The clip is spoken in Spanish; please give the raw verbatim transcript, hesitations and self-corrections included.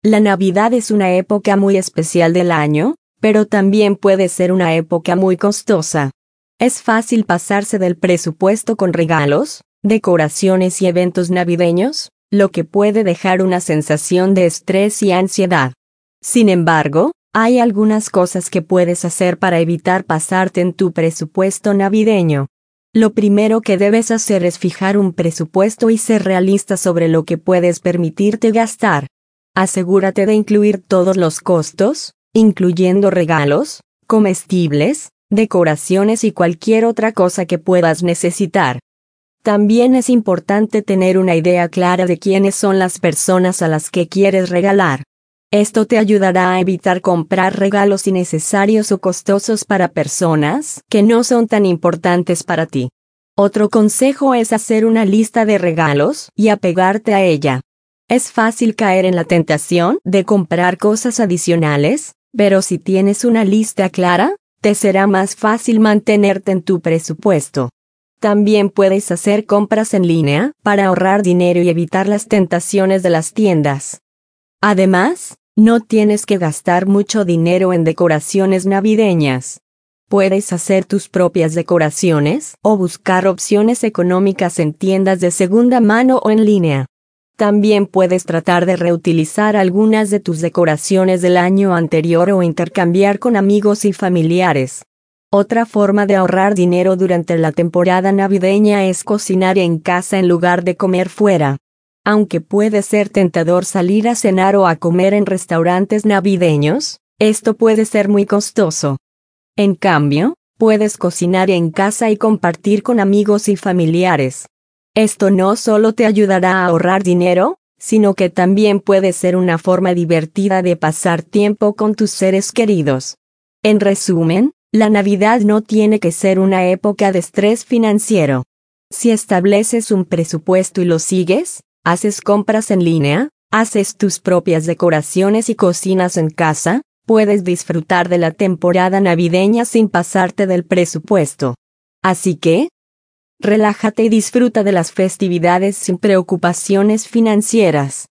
La Navidad es una época muy especial del año, pero también puede ser una época muy costosa. Es fácil pasarse del presupuesto con regalos, decoraciones y eventos navideños, lo que puede dejar una sensación de estrés y ansiedad. Sin embargo, hay algunas cosas que puedes hacer para evitar pasarte en tu presupuesto navideño. Lo primero que debes hacer es fijar un presupuesto y ser realista sobre lo que puedes permitirte gastar. Asegúrate de incluir todos los costos, incluyendo regalos, comestibles, decoraciones y cualquier otra cosa que puedas necesitar. También es importante tener una idea clara de quiénes son las personas a las que quieres regalar. Esto te ayudará a evitar comprar regalos innecesarios o costosos para personas que no son tan importantes para ti. Otro consejo es hacer una lista de regalos y apegarte a ella. Es fácil caer en la tentación de comprar cosas adicionales, pero si tienes una lista clara, te será más fácil mantenerte en tu presupuesto. También puedes hacer compras en línea para ahorrar dinero y evitar las tentaciones de las tiendas. Además, no tienes que gastar mucho dinero en decoraciones navideñas. Puedes hacer tus propias decoraciones o buscar opciones económicas en tiendas de segunda mano o en línea. También puedes tratar de reutilizar algunas de tus decoraciones del año anterior o intercambiar con amigos y familiares. Otra forma de ahorrar dinero durante la temporada navideña es cocinar en casa en lugar de comer fuera. Aunque puede ser tentador salir a cenar o a comer en restaurantes navideños, esto puede ser muy costoso. En cambio, puedes cocinar en casa y compartir con amigos y familiares. Esto no solo te ayudará a ahorrar dinero, sino que también puede ser una forma divertida de pasar tiempo con tus seres queridos. En resumen, la Navidad no tiene que ser una época de estrés financiero. Si estableces un presupuesto y lo sigues, haces compras en línea, haces tus propias decoraciones y cocinas en casa, puedes disfrutar de la temporada navideña sin pasarte del presupuesto. Así que, relájate y disfruta de las festividades sin preocupaciones financieras.